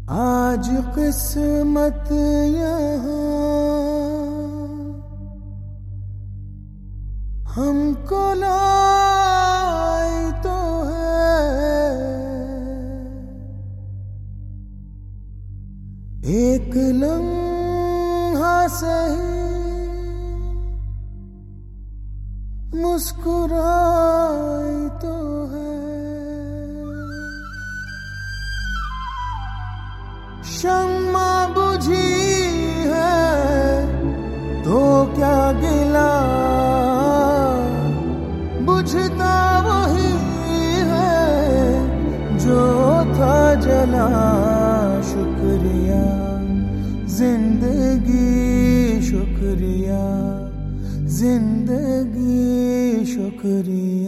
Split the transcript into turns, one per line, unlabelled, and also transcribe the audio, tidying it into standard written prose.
आज किस्मत यहाँ हमको लाई तो है, एक लम्हा सही मुस्कुराई तो है। शम्मा बुझी है तो क्या गिला, बुझता वही है जो था जला। शुक्रिया जिंदगी, शुक्रिया जिंदगी, शुक्रिया।